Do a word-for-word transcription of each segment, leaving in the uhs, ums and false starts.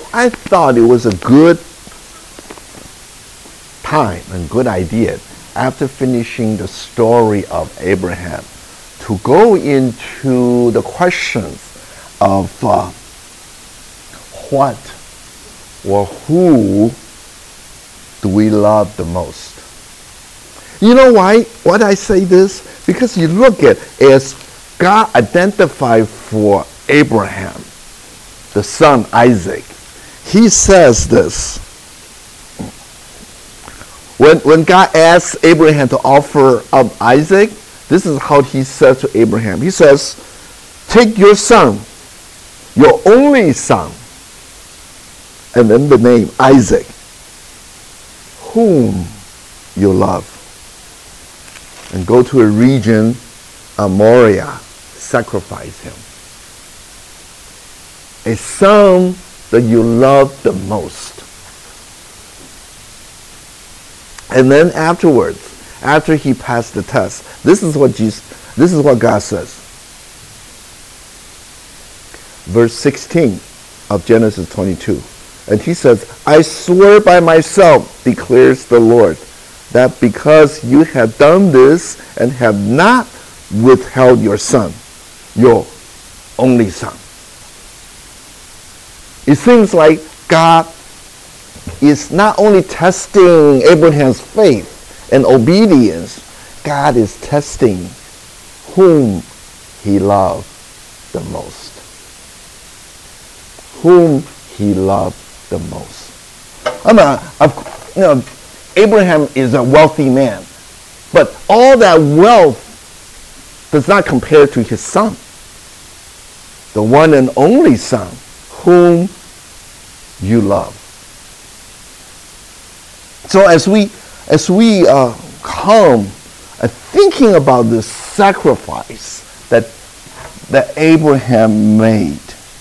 I thought it was a good time and good idea after finishing the story of Abraham to go into the questions of uh, what or who do we love the most. You know why? Why I say this? Because you look at as God identified for Abraham, the son Isaac, he says this. When, when God asks Abraham to offer up Isaac, this is how he says to Abraham. He says, take your son, your only son, and then the name Isaac, whom you love, and go to a region of Moriah, sacrifice him. A son that you love the most. And then afterwards, after he passed the test, this is what Jesus, this is what God says. Verse sixteen of Genesis twenty-two. And he says, I swear by myself, declares the Lord, that because you have done this and have not withheld your son, your only son. It seems like God is not only testing Abraham's faith and obedience, God is testing whom he loved the most. Whom he loved the most. I mean, you know, Abraham is a wealthy man, but all that wealth does not compare to his son, the one and only son, whom you love. So as we as we uh, come uh, thinking about this sacrifice that that Abraham made,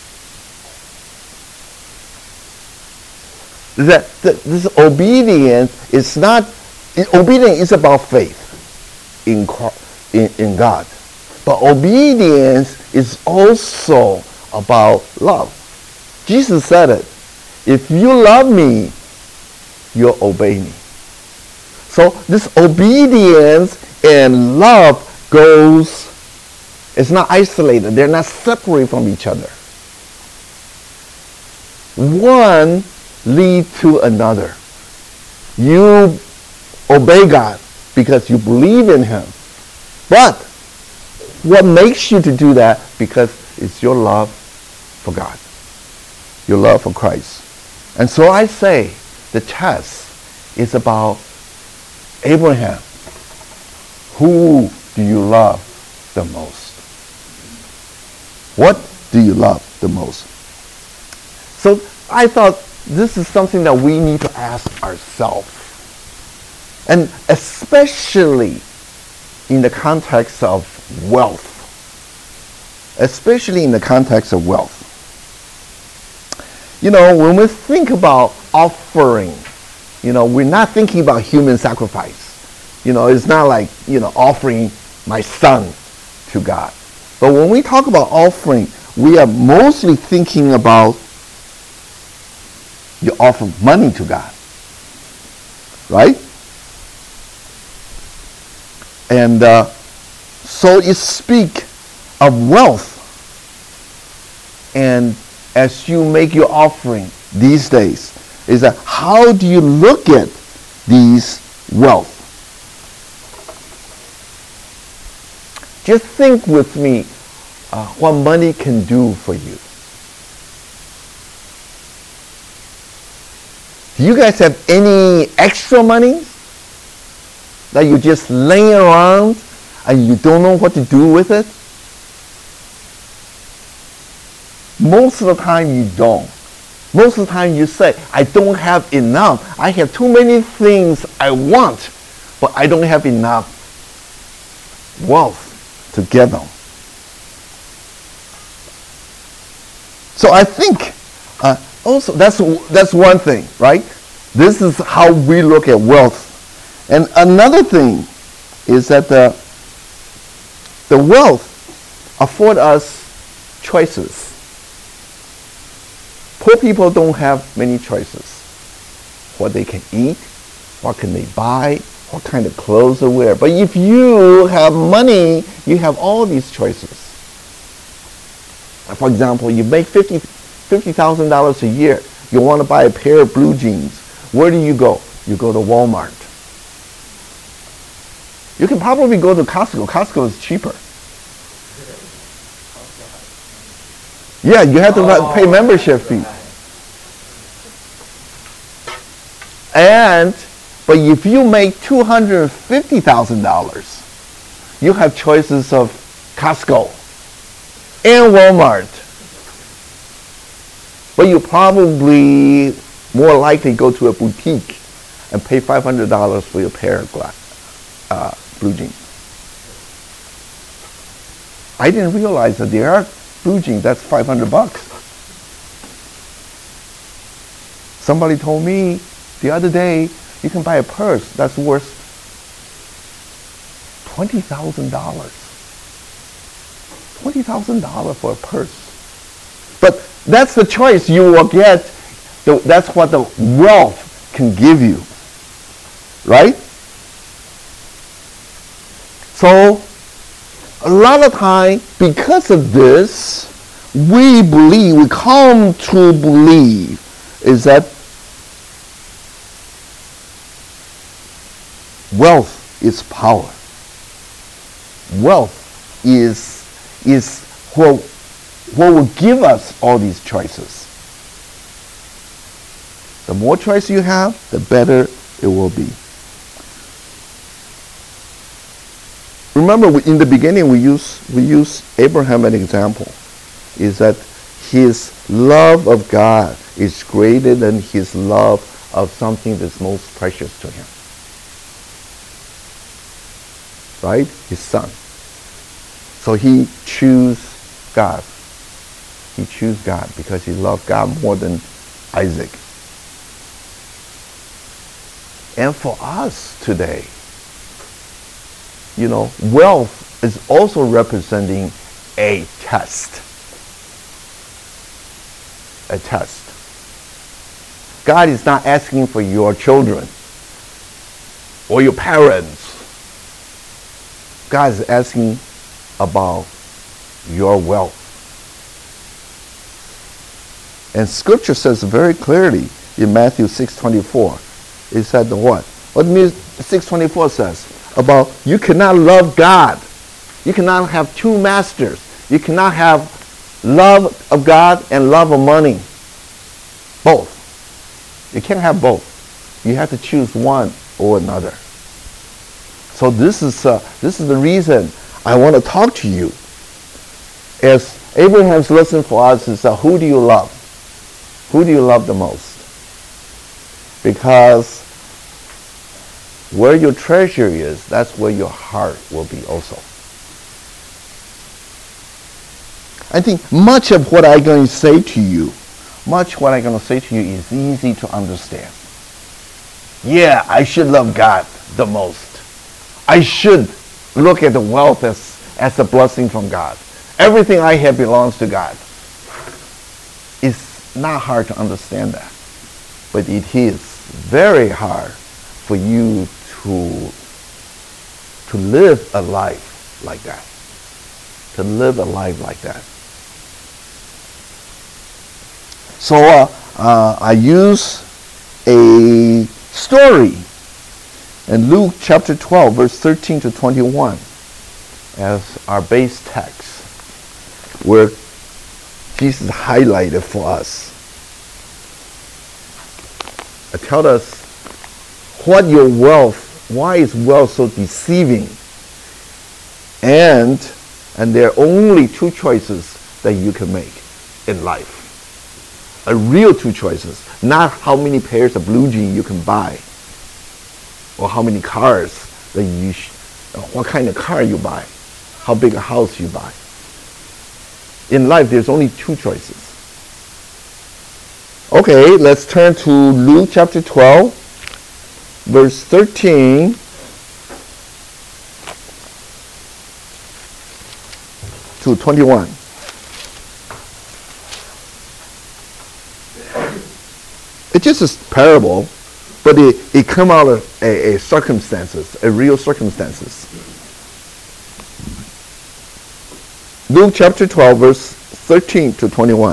that, that this obedience is not obedience is about faith in in, in God, but obedience is also about love. Jesus said it. If you love me, you'll obey me. So this obedience and love goes, it's not isolated. They're not separate from each other. One leads to another. You obey God because you believe in him. But what makes you to do that? Because it's your love for God. Your love for Christ. And so I say the test is about Abraham. Who do you love the most? What do you love the most? So I thought this is something that we need to ask ourselves. And especially in the context of wealth. Especially in the context of wealth. You know, when we think about offering, you know, we're not thinking about human sacrifice. You know, it's not like, you know, offering my son to God. But when we talk about offering, we are mostly thinking about you offer money to God. Right? And uh, so it speaks of wealth. And as you make your offering these days, is that how do you look at these wealth? Just think with me uh, what money can do for you. Do you guys have any extra money that you just laying around and you don't know what to do with it? Most of the time you don't. Most of the time you say, I don't have enough. I have too many things I want, but I don't have enough wealth to get them. So I think uh, also that's that's one thing, right? This is how we look at wealth. And another thing is that the, the wealth afford us choices. Poor people don't have many choices. What they can eat, what can they buy, what kind of clothes to wear. But if you have money, you have all these choices. For example, you make fifty thousand dollars a year. You want to buy a pair of blue jeans. Where do you go? You go to Walmart. You can probably go to Costco. Costco is cheaper. Yeah, you have to oh, pay membership fee. And, but if you make two hundred fifty thousand dollars, you have choices of Costco and Walmart. But you probably more likely go to a boutique and pay five hundred dollars for your pair of glass, uh, blue jeans. I didn't realize that there are blue jeans that's five hundred bucks. Somebody told me the other day you can buy a purse that's worth twenty thousand dollars. twenty thousand dollars for a purse. But that's the choice you will get. That's what the wealth can give you. Right? So, a lot of time, because of this, we believe, we come to believe, is that wealth is power. Wealth is, is what, what will give us all these choices. The more choice you have, the better it will be. Remember, in the beginning, we use we use Abraham as an example. Is that his love of God is greater than his love of something that's most precious to him. Right? His son. So he chose God. He chose God because he loved God more than Isaac. And for us today, you know, wealth is also representing a test. A test. God is not asking for your children or your parents. God is asking about your wealth. And Scripture says very clearly in Matthew six twenty-four, it said the what? What six twenty-four says? About you cannot love God. You cannot have two masters. You cannot have love of God and love of money. Both. You can't have both. You have to choose one or another. So this is uh, this is the reason I want to talk to you. As Abraham's lesson for us is uh, who do you love? Who do you love the most? Because where your treasure is, that's where your heart will be also. I think much of what I'm going to say to you, much what I'm going to say to you is easy to understand. Yeah, I should love God the most. I should look at the wealth as, as a blessing from God. Everything I have belongs to God. It's not hard to understand that. But it is very hard for you to, to live a life like that. To live a life like that. So uh, uh, I use a story in Luke chapter twelve, verse thirteen to twenty-one as our base text, where Jesus highlighted for us. It tells us what your wealth, why is wealth so deceiving? And, and there are only two choices that you can make in life. A real two choices, not how many pairs of blue jeans you can buy, or how many cars that you, sh- what kind of car you buy, how big a house you buy. In life, there's only two choices. Okay, let's turn to Luke chapter twelve, verse thirteen to twenty-one. It's just a parable, but it, it come out of a, a circumstances, a real circumstances. Luke chapter twelve, verse thirteen to twenty-one.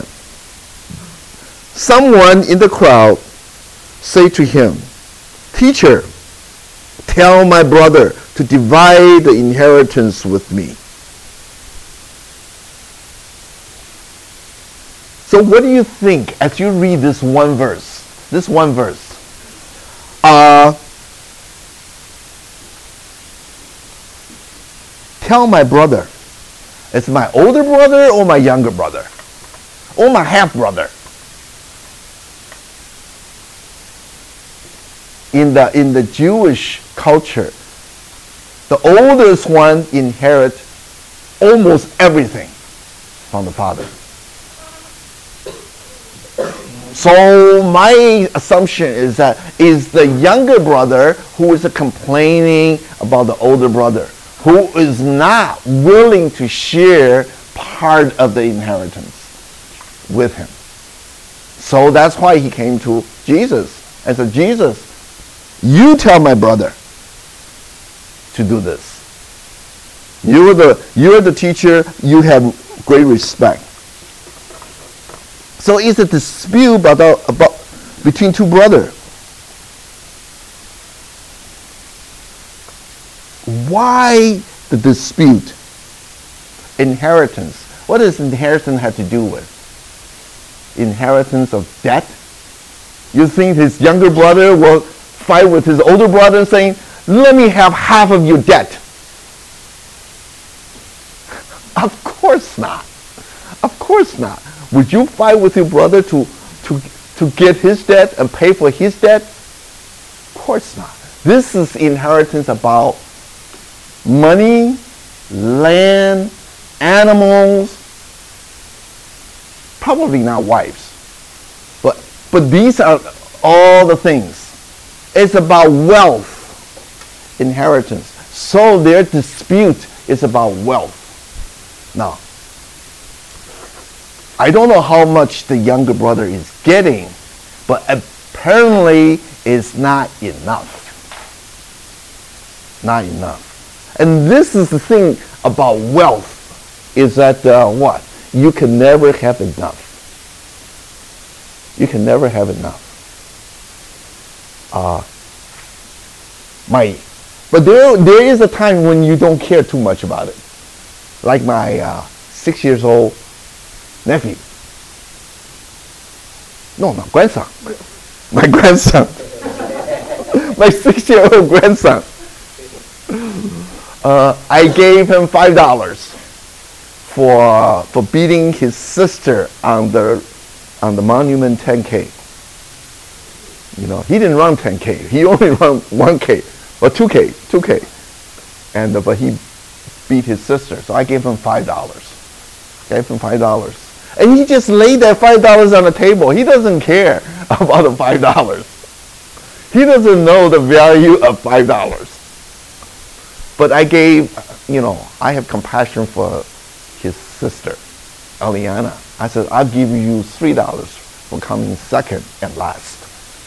Someone in the crowd say to him, "Teacher, tell my brother to divide the inheritance with me." So what do you think as you read this one verse? This one verse. Uh, tell my brother. It's my older brother or my younger brother? Or my half brother? In the in the Jewish culture, the oldest one inherit almost everything from the father. So my assumption is that is the younger brother who is complaining about the older brother, who is not willing to share part of the inheritance with him. So that's why he came to Jesus and said, "Jesus, you tell my brother to do this. You're the, you're the teacher, you have great respect." So it's a dispute about, about between two brothers. Why the dispute? Inheritance. What does inheritance have to do with? Inheritance of debt? You think his younger brother will fight with his older brother saying, "Let me have half of your debt"? Of course not. Of course not. Would you fight with your brother to, to, to get his debt and pay for his debt? Of course not. This is inheritance about money, land, animals, probably not wives. But, but these are all the things. It's about wealth, inheritance. So their dispute is about wealth. Now, I don't know how much the younger brother is getting, but apparently it's not enough. Not enough. And this is the thing about wealth, is that uh, what? You can never have enough. You can never have enough. Uh, my, but there, there is a time when you don't care too much about it. Like my uh, six years old nephew. No, no, grandson. My grandson. My six-year-old grandson. Uh, I gave him five dollars for uh, for beating his sister on the on the Monument ten K. You know, he didn't run ten K. He only ran one K, or two K, two K. And uh, but he beat his sister, so I gave him five dollars. Gave him five dollars. And he just laid that five dollars on the table. He doesn't care about the five dollars. He doesn't know the value of five dollars. But I gave, you know, I have compassion for his sister, Eliana. I said, "I'll give you three dollars for coming second and last."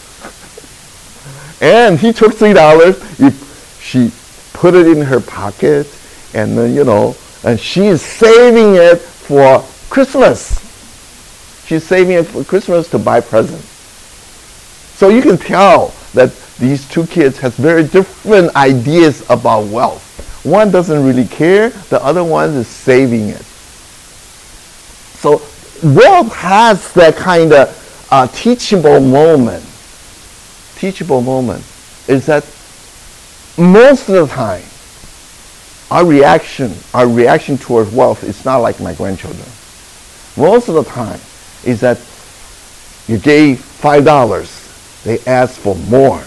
And he took three dollars. She put it in her pocket, and then, you know, and she is saving it for Christmas. She's saving it for Christmas to buy presents. So you can tell that these two kids have very different ideas about wealth. One doesn't really care, the other one is saving it. So wealth has that kind of uh, teachable moment. Teachable moment is that most of the time, our reaction, our reaction towards wealth is not like my grandchildren. Most of the time is that you gave five dollars, they ask for more.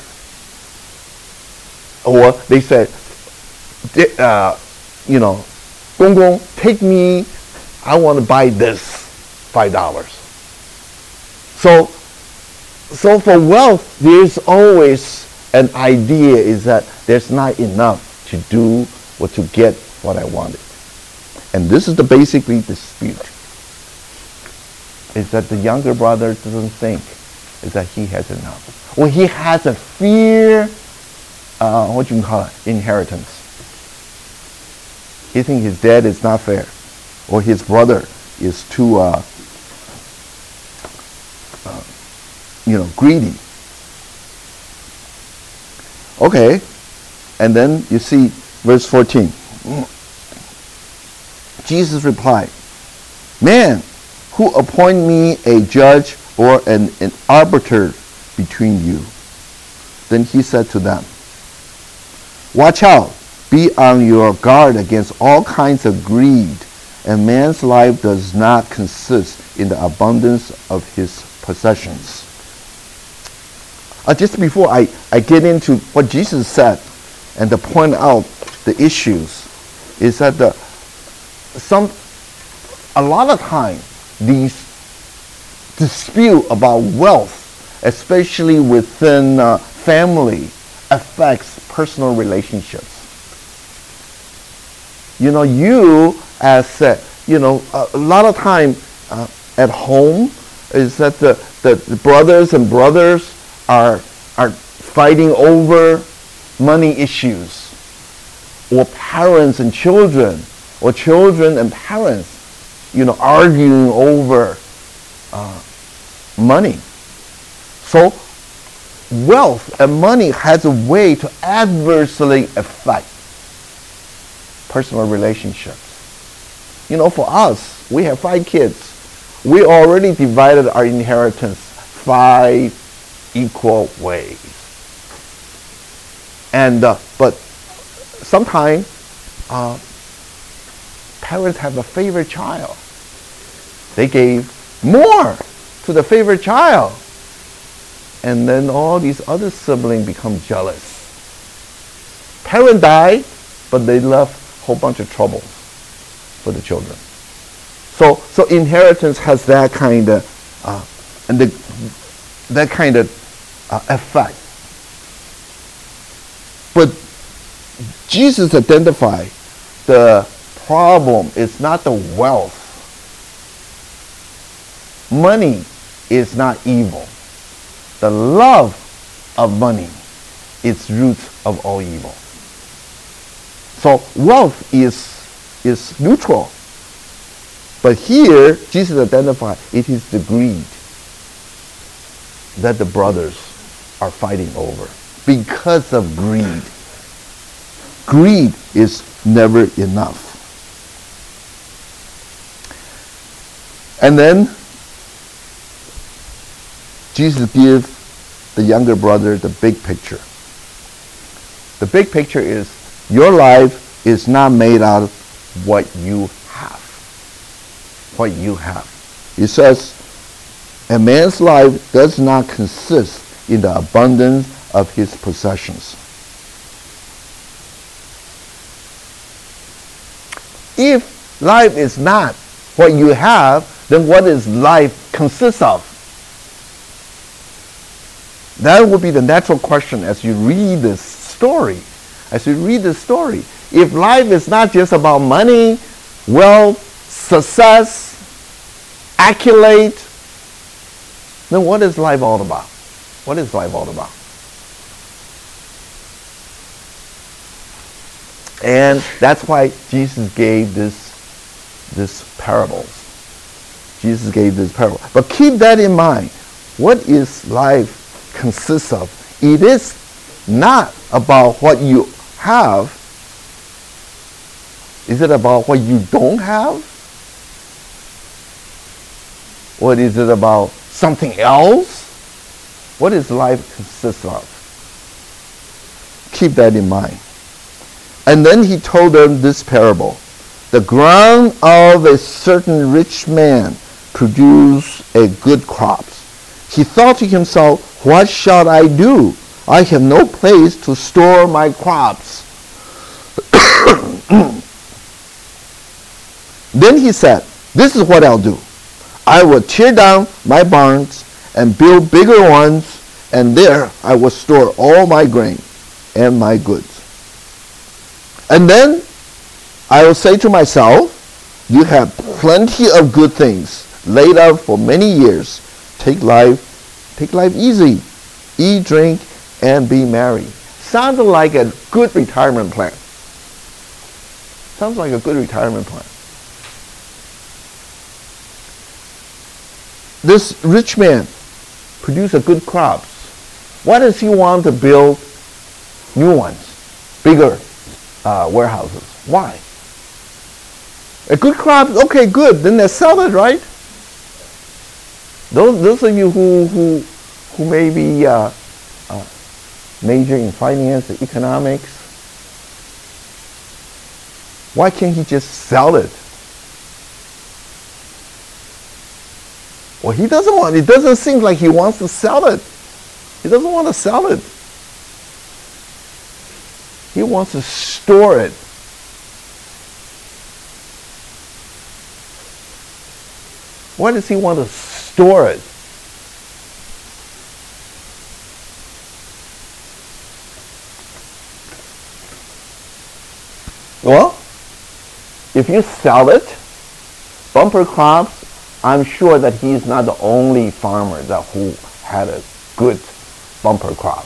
Or they said, uh, you know, "Gong Gong, take me, I want to buy this, five dollars. So, so for wealth, there's always an idea is that there's not enough to do or to get what I wanted. And this is the basically dispute. Is that the younger brother doesn't think is that he has enough. Or he has a fear, uh, what you can call it, inheritance. He thinks his dad is not fair, or his brother is too, uh, uh, you know, greedy. Okay, and then you see verse fourteen. Jesus replied, "Man, who appoint me a judge or an, an arbiter between you?" Then he said to them, "Watch out, be on your guard against all kinds of greed, and man's life does not consist in the abundance of his possessions." Uh, just before I, I get into what Jesus said and to point out the issues, is that the some a lot of time these dispute about wealth, especially within uh, family, affects personal relationships. You know, you as uh, you know, a, a lot of time uh, at home is that the, the, the brothers and brothers are are fighting over money issues, or parents and children, or children and parents, you know, arguing over uh, money. So wealth and money has a way to adversely affect personal relationships. You know, for us, we have five kids. We already divided our inheritance five equal ways. And uh, but sometimes uh, parents have a favorite child. They gave more to the favorite child, and then all these other siblings become jealous. Parent died, but they left a whole bunch of trouble for the children. So, so inheritance has that kind of uh, and the, that kind of uh, effect. But Jesus identified the problem is not the wealth. Money is not evil. The love of money is root of all evil. So wealth is, is neutral. But here, Jesus identified it is the greed that the brothers are fighting over. Because of greed. Greed is never enough. And then Jesus gives the younger brother the big picture. The big picture is your life is not made out of what you have. What you have. He says, a man's life does not consist in the abundance of his possessions. If life is not what you have, then what is life consist of? That would be the natural question as you read this story. As you read this story. If life is not just about money, wealth, success, accolade, then what is life all about? What is life all about? And that's why Jesus gave this, this parables. Jesus gave this parable. But keep that in mind. What is life consists of? It is not about what you have. Is it about what you don't have? Or is it about something else? What is life consist of? Keep that in mind. And then he told them this parable. The ground of a certain rich man produced a good crop. He thought to himself, what shall I do? I have no place to store my crops. Then he said, this is what I'll do. I will tear down my barns and build bigger ones, and there I will store all my grain and my goods. And then I will say to myself, you have plenty of good things laid out for many years. Take life, take life easy, eat, drink, and be merry. Sounds like a good retirement plan. Sounds like a good retirement plan. This rich man produced a good crops. Why does he want to build new ones, bigger uh, warehouses? Why? A good crop, okay, good. Then they sell it, right? Those those of you who who who may be uh, uh, major in finance, economics, why can't he just sell it? Well, he doesn't want. It doesn't seem like he wants to sell it. He doesn't want to sell it. He wants to store it. Why does he want to store it? Well, if you sell it, bumper crops, I'm sure that he's not the only farmer that who had a good bumper crops.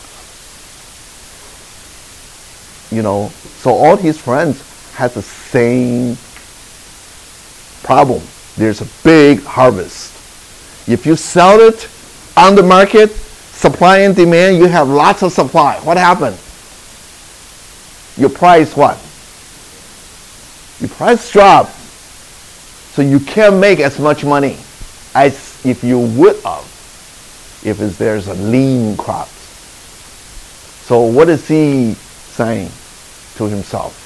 You know, so all his friends had the same problem. There's a big harvest. If you sell it on the market, supply and demand, you have lots of supply. What happened? Your price what? Your price drop. So you can't make as much money as if you would have if it's, there's a lean crop. So what is he saying to himself?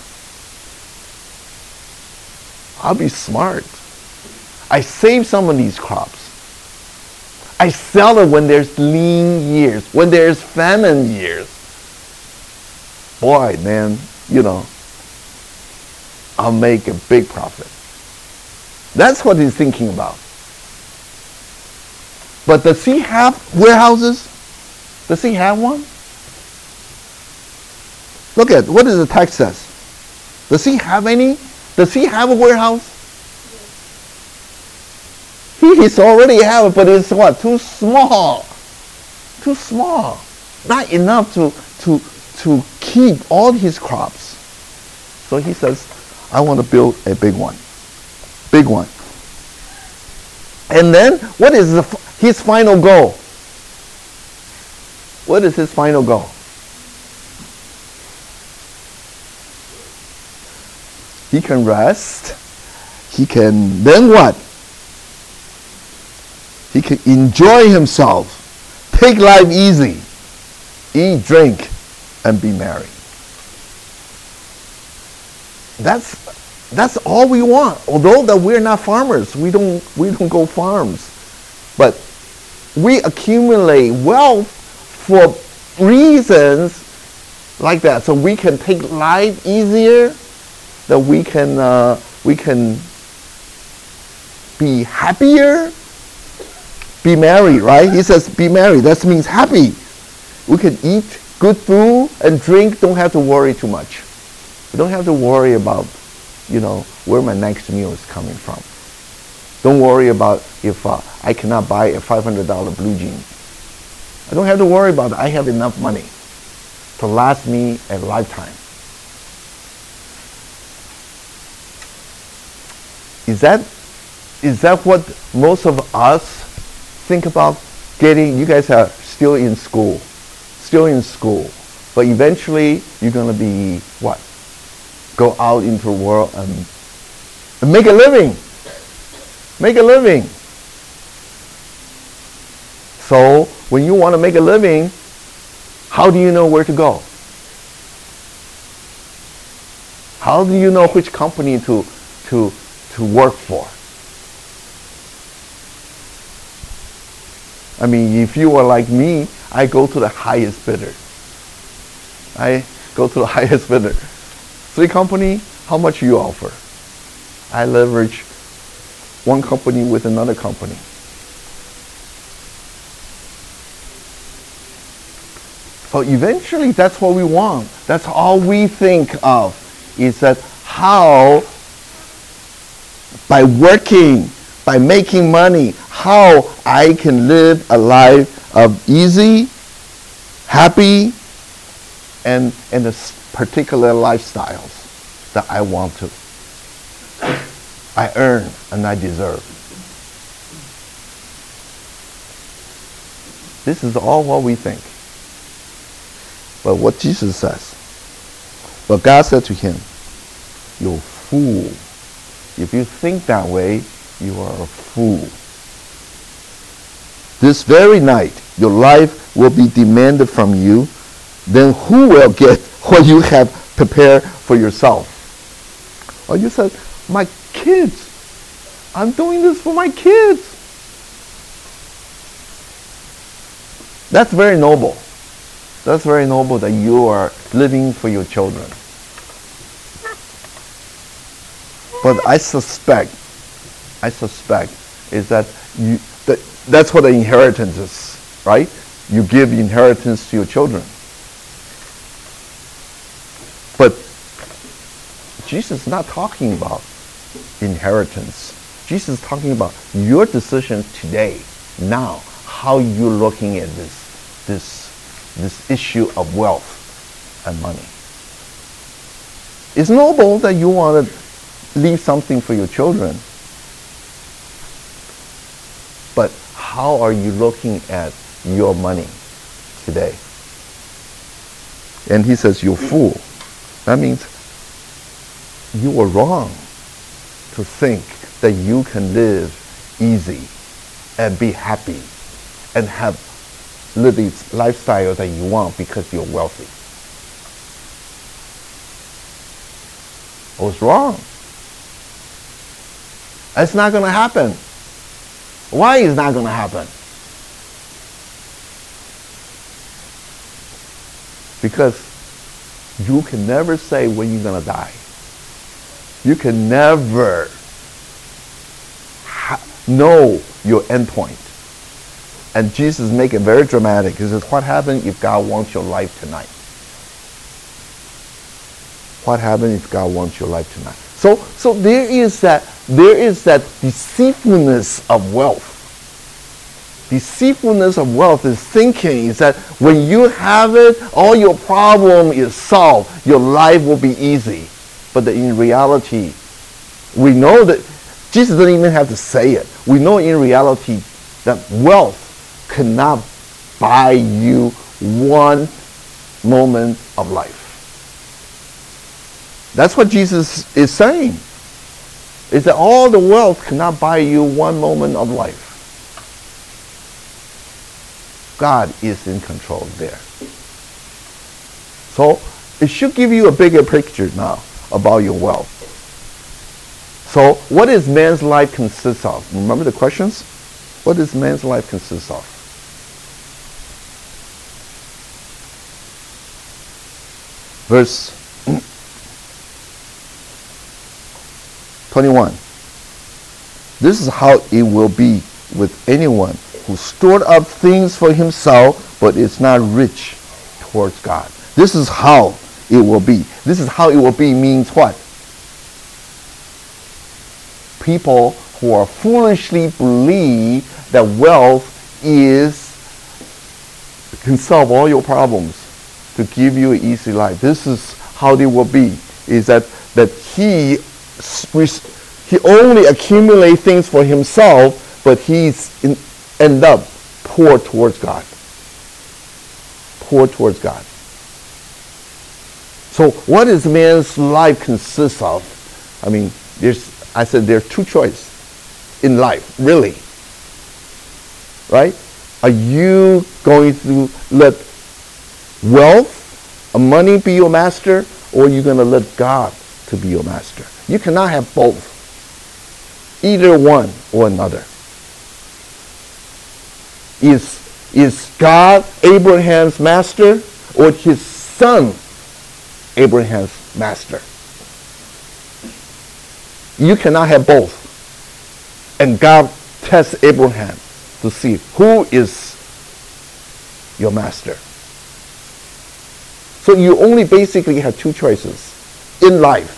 I'll be smart. I save some of these crops. I sell it when there's lean years, when there's famine years. Boy, man, you know, I'll make a big profit. That's what he's thinking about. But does he have warehouses? Does he have one? Look at, what does the text says? Does he have any? Does he have a warehouse? He he's already have it, but it's what? Too small. Too small. Not enough to, to, to keep all his crops. So he says, I want to build a big one. Big one. And then, what is the, his final goal? What is his final goal? He can rest. He can, then what? He can enjoy himself. Take life easy. Eat, drink, and be merry. That's That's all we want. Although that we're not farmers, we don't we don't go farms, but we accumulate wealth for reasons like that, so we can take life easier, that we can uh, we can be happier, be merry. Right? He says, "Be merry." That means happy. We can eat good food and drink. Don't have to worry too much. We don't have to worry about, you know, where my next meal is coming from. Don't worry about if uh, I cannot buy a five hundred dollars blue jeans. I don't have to worry about it. I have enough money to last me a lifetime. Is that, is that what most of us think about getting? You guys are still in school, still in school, but eventually you're going to be what? Go out into the world and, and make a living. Make a living. So when you want to make a living, how do you know where to go? How do you know which company to to to work for? I mean, if you are like me, I go to the highest bidder. I go to the highest bidder. Three company, how much you offer? I leverage one company with another company. So eventually that's what we want. That's all we think of, is that how, by working, by making money, how I can live a life of easy, happy, and, and the particular lifestyles that I want to. I earn and I deserve. This is all what we think. But what Jesus says, but God said to him, "You fool. If you think that way, you are a fool. This very night, your life will be demanded from you. Then who will get what you have prepared for yourself?" Or you said, "My kids. I'm doing this for my kids." That's very noble. That's very noble that you are living for your children. But I suspect, I suspect is that you that that's what the inheritance is, right? You give inheritance to your children. But Jesus is not talking about inheritance. Jesus is talking about your decision today, now, how you're looking at this, this, this issue of wealth and money. It's noble that you want to leave something for your children. But how are you looking at your money today? And he says, "You fool." That means you were wrong to think that you can live easy and be happy and have live the lifestyle that you want because you're wealthy. I was wrong. It's not going to happen. Why is not going to happen? Because you can never say when you're going to die. You can never ha- know your end point. And Jesus make it very dramatic. He says, what happens if God wants your life tonight? What happens if God wants your life tonight? So, so there is that there is that deceitfulness of wealth. Deceitfulness of wealth is thinking is that when you have it, all your problem is solved. Your life will be easy. But in reality, we know that Jesus doesn't even have to say it. We know in reality that wealth cannot buy you one moment of life. That's what Jesus is saying. Is that all the wealth cannot buy you one moment of life. God is in control there. So it should give you a bigger picture now about your wealth. So what does man's life consist of? Remember the questions? What does man's life consist of? Verse twenty-one. This is how it will be with anyone who stored up things for himself but is not rich towards God. This is how it will be. This is how it will be means what? People who are foolishly believe that wealth is can solve all your problems to give you an easy life. This is how they will be. Is that that he he only accumulates things for himself, but he's in, end up poor towards God. Poor towards God. So what does man's life consist of? I mean, there's I said there are two choices in life, really. Right? Are you going to let wealth, money be your master, or are you going to let God to be your master? You cannot have both. Either one or another. Is, is God Abraham's master or his son Abraham's master? You cannot have both. And God tests Abraham to see who is your master. So you only basically have two choices in life.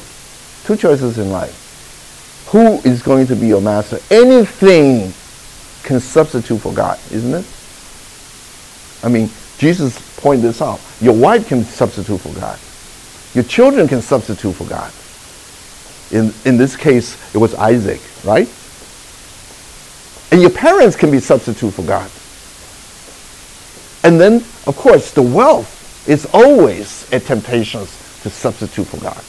Two choices in life. Who is going to be your master? Anything can substitute for God, isn't it? I mean, Jesus pointed this out. Your wife can substitute for God. Your children can substitute for God. In, in this case, it was Isaac, right? And your parents can be substitute for God. And then, of course, the wealth is always a temptation to substitute for God.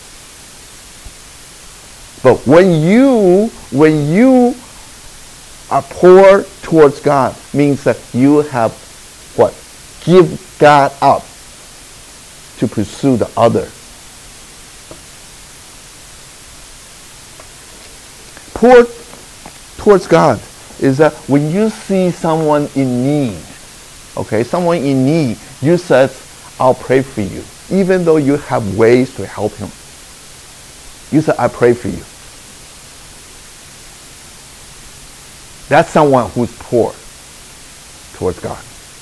But when you, when you are poor towards God, means that you have what? Give God up to pursue the other. Poor towards God is that when you see someone in need, okay, someone in need, you said, I'll pray for you, even though you have ways to help him. You said, I pray for you. That's someone who's poor towards God.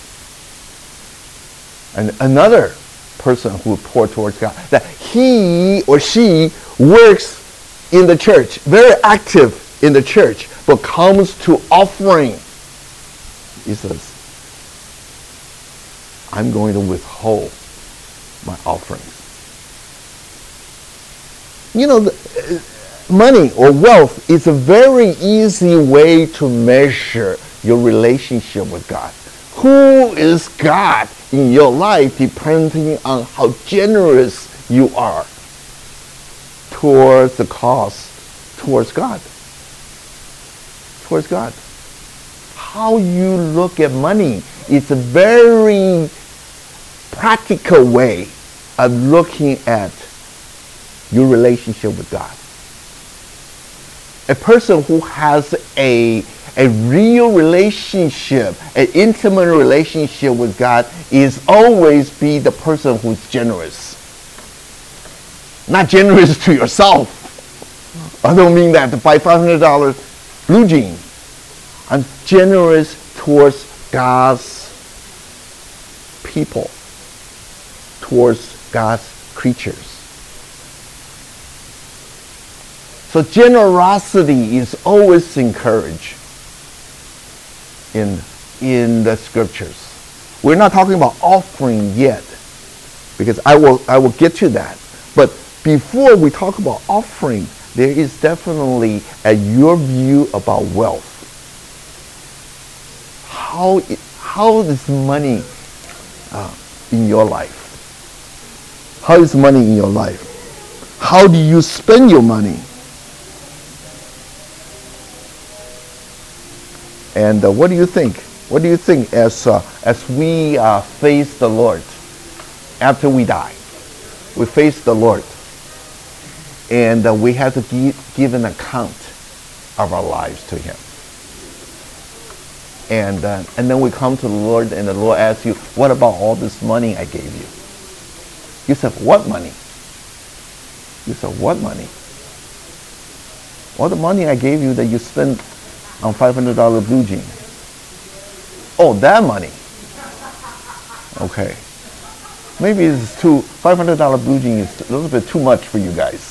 And another person who is poor towards God, that he or she works in the church, very active in the church, but comes to offering. He says, I'm going to withhold my offerings. You know, the, money or wealth is a very easy way to measure your relationship with God. Who is God in your life depending on how generous you are towards the cause, towards God. Towards God. How you look at money is a very practical way of looking at your relationship with God. A person who has a, a real relationship, an intimate relationship with God, is always be the person who's generous. Not generous to yourself. I don't mean that to buy five hundred dollars blue jeans. I'm generous towards God's people, towards God's creatures. So generosity is always encouraged in, in the scriptures. We're not talking about offering yet, because I will, I will get to that. But before we talk about offering, there is definitely a your view about wealth. How, how is money uh, in your life? How is money in your life? How do you spend your money? And uh, what do you think? What do you think as uh, as we uh, face the Lord after we die? We face the Lord, and uh, we have to give, give an account of our lives to Him. And uh, and then we come to the Lord, and the Lord asks you, "What about all this money I gave you?" You said, "What money?" You said, "What money?" All the money I gave you that you spent on five hundred dollars blue jeans. Oh, that money. Okay. Maybe it's too, five hundred dollars blue jeans is a little bit too much for you guys.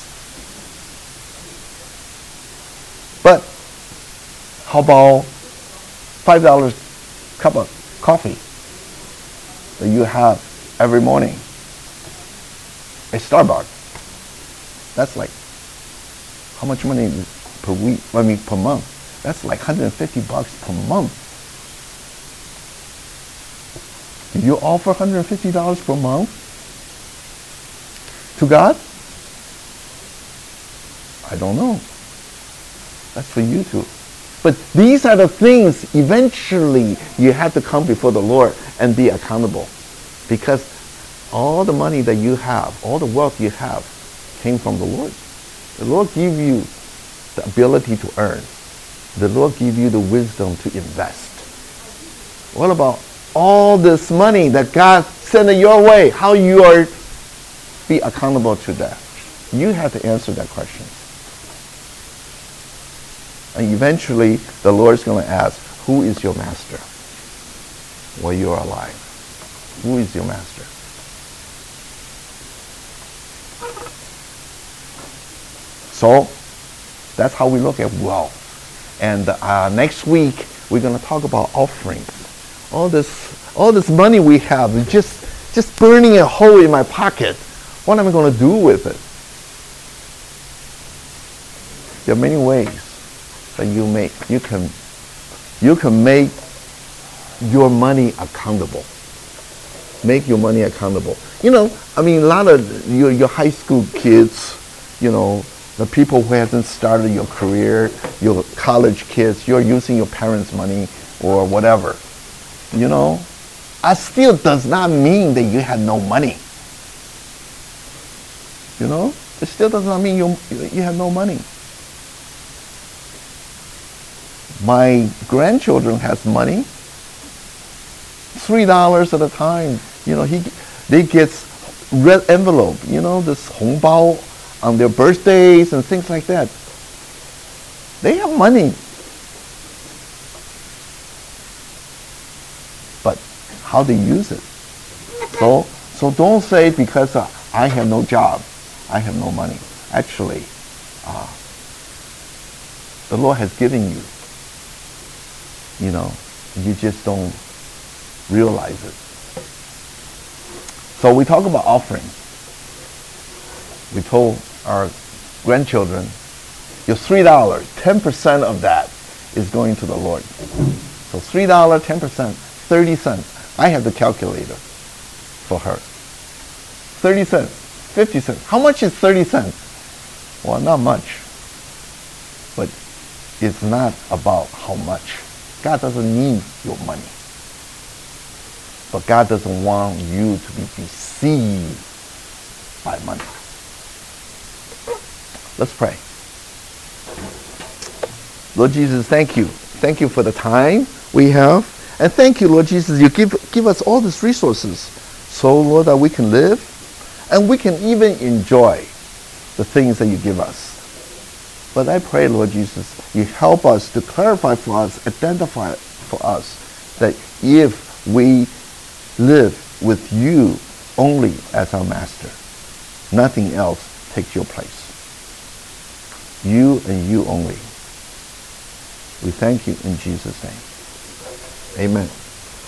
But how about five dollars cup of coffee that you have every morning? A Starbucks. That's like, how much money per week, I mean per month? That's like one hundred fifty bucks per month. Do you offer one hundred fifty dollars per month to God? I don't know. That's for you too. But these are the things eventually you have to come before the Lord and be accountable. Because all the money that you have, all the wealth you have, came from the Lord. The Lord gave you the ability to earn. The Lord give you the wisdom to invest. What about all this money that God sent your way? How you are be accountable to that? You have to answer that question. And eventually, the Lord is going to ask, who is your master while you are alive? Who is your master? So, that's how we look at wealth. And uh, next week, we're going to talk about offerings. All this, all this money we have is just, just burning a hole in my pocket. What am I going to do with it? There are many ways that you make, you can, you can make your money accountable. Make your money accountable. You know, I mean, a lot of your, your high school kids, you know, the people who hasn't started your career, your college kids, you're using your parents' money or whatever. You know, that still does not mean that you have no money. You know, it still does not mean you you have no money. My grandchildren has money. Three dollars at a time. You know, he they get red envelope. You know, this 红包 on their birthdays and things like that. They have money. But how they use it. So so don't say because uh, I have no job, I have no money. Actually, uh, the Lord has given you. You know, you just don't realize it. So we talk about offering. We told our grandchildren, your three dollars, ten percent of that is going to the Lord. So three dollars, ten percent, thirty cents. I have the calculator for her. thirty cents, fifty cents. How much is thirty cents? Well, not much. But it's not about how much. God doesn't need your money. But God doesn't want you to be deceived by money. Let's pray. Lord Jesus, thank you. Thank you for the time we have. And thank you, Lord Jesus, you give, give us all these resources so, Lord, that we can live and we can even enjoy the things that you give us. But I pray, Lord Jesus, you help us to clarify for us, identify for us, that if we live with you only as our master, nothing else takes your place. You and you only. We thank you in Jesus' name. Amen.